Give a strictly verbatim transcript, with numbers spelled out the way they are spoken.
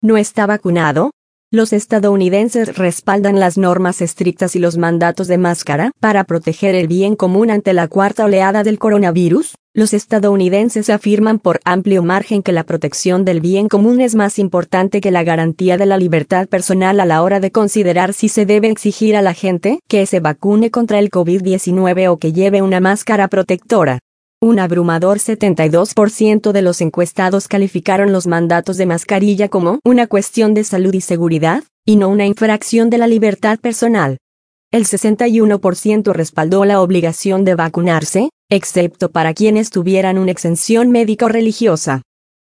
¿No está vacunado? Los estadounidenses respaldan las normas estrictas y los mandatos de máscara para proteger el bien común ante la cuarta oleada del coronavirus. Los estadounidenses afirman por amplio margen que la protección del bien común es más importante que la garantía de la libertad personal a la hora de considerar si se debe exigir a la gente que se vacune contra el COVID diecinueve o que lleve una máscara protectora. Un abrumador setenta y dos por ciento de los encuestados calificaron los mandatos de mascarilla como una cuestión de salud y seguridad, y no una infracción de la libertad personal. El sesenta y uno por ciento respaldó la obligación de vacunarse, excepto para quienes tuvieran una exención médica o religiosa.